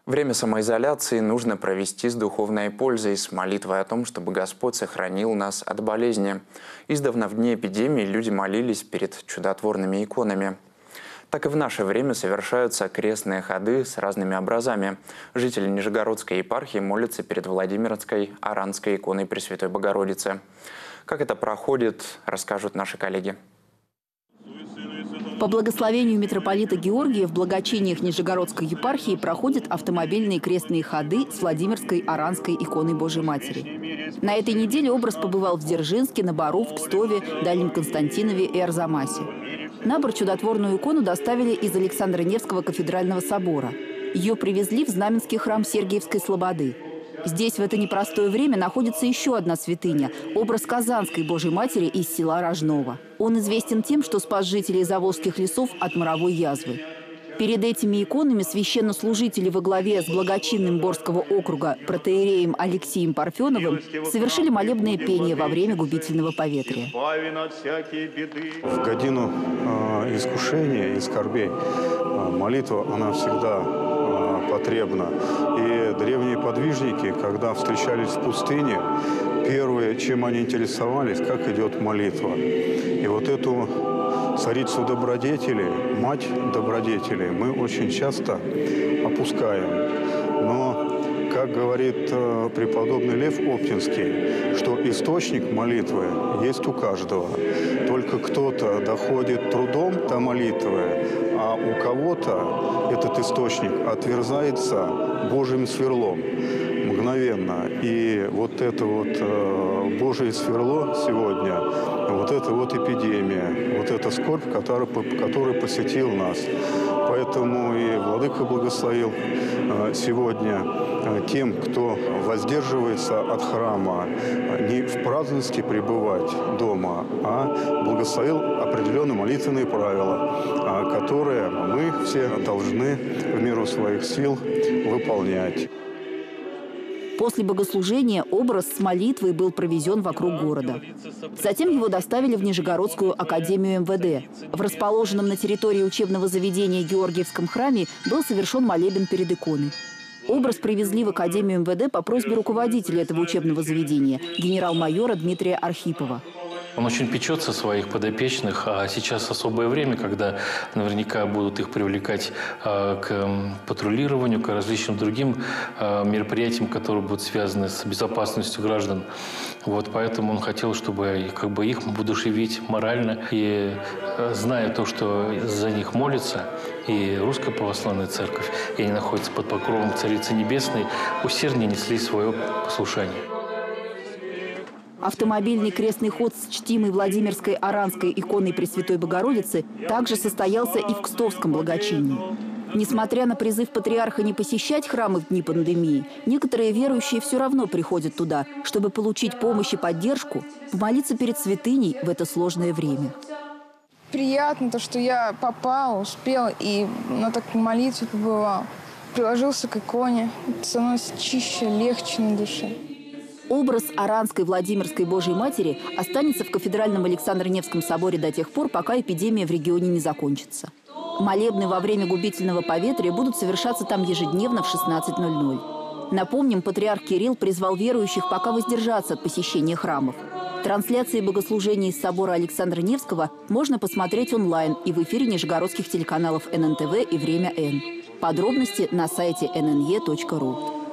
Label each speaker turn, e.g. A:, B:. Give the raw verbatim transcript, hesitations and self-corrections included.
A: Время самоизоляции нужно провести с духовной пользой, с молитвой о том, чтобы Господь сохранил нас от болезни. Издавна в дни эпидемии люди молились перед чудотворными иконами. Так и в наше время совершаются крестные ходы с разными образами. Жители Нижегородской епархии молятся перед Владимирской Аранской иконой Пресвятой Богородицы. Как это проходит, расскажут наши коллеги.
B: По благословению митрополита Георгия в благочиниях Нижегородской епархии проходят автомобильные крестные ходы с Владимирской Аранской иконой Божией Матери. На этой неделе образ побывал в Дзержинске, на Бару, в Кстове, Дальнем Константинове и Арзамасе. На Бар чудотворную икону доставили из Александра Невского кафедрального собора. Ее привезли в Знаменский храм Сергиевской Слободы. Здесь в это непростое время находится еще одна святыня – образ Казанской Божией Матери из села Рожново. Он известен тем, что спас жителей Заволжских лесов от моровой язвы. Перед этими иконами священнослужители во главе с благочинным Борского округа протоиереем Алексеем Парфеновым совершили молебное пение во время губительного поветрия.
C: В годину э, искушения и скорбей э, молитва, она всегда э, потребна. И древние подвижники, когда встречались в пустыне, первое, чем они интересовались, как идет молитва. И вот эту царицу добродетели, мать добродетели, мы очень часто опускаем. Но, как говорит э, преподобный Лев Оптинский, что источник молитвы есть у каждого. Только кто-то доходит трудом до молитвы, а у кого-то этот источник отверзается Божьим сверлом мгновенно. И вот это вот э, Божие сверло сегодня, вот это вот эпидемия, вот эта скорбь, которая, которая посетила нас. Поэтому и Владыка благословил э, сегодня э, тем, кто воздерживается от храма, не в праздности пребывать дома, а благословил определенные молитвенные правила, э, которые мы все должны в меру своих сил выполнять.
B: После богослужения образ с молитвой был провезен вокруг города. Затем его доставили в Нижегородскую академию эм вэ дэ. В расположенном на территории учебного заведения Георгиевском храме был совершен молебен перед иконой. Образ привезли в академию эм вэ дэ по просьбе руководителя этого учебного заведения, генерал-майора Дмитрия Архипова.
D: Он очень печется о своих подопечных, а сейчас особое время, когда наверняка будут их привлекать а, к патрулированию, к различным другим а, мероприятиям, которые будут связаны с безопасностью граждан. Вот, поэтому он хотел, чтобы как бы, их воодушевить морально. И зная то, что за них молится и Русская Православная Церковь, и они находятся под покровом Царицы Небесной, усерднее несли свое послушание.
B: Автомобильный крестный ход с чтимой Владимирской Аранской иконой Пресвятой Богородицы также состоялся и в Кстовском благочинии. Несмотря на призыв патриарха не посещать храмы в дни пандемии, некоторые верующие все равно приходят туда, чтобы получить помощь и поддержку, помолиться перед святыней в это сложное время.
E: Приятно то, что я попал, успел и на такой молитве побывал. Приложился к иконе, становится чище, легче на душе.
B: Образ Аранской Владимирской Божией Матери останется в кафедральном Александро-Невском соборе до тех пор, пока эпидемия в регионе не закончится. Молебны во время губительного поветрия будут совершаться там ежедневно в шестнадцать ноль ноль. Напомним, патриарх Кирилл призвал верующих пока воздержаться от посещения храмов. Трансляции богослужений из собора Александра Невского можно посмотреть онлайн и в эфире нижегородских телеканалов эн эн тэ вэ и «Время Н». Подробности на сайте эн эн е точка ру.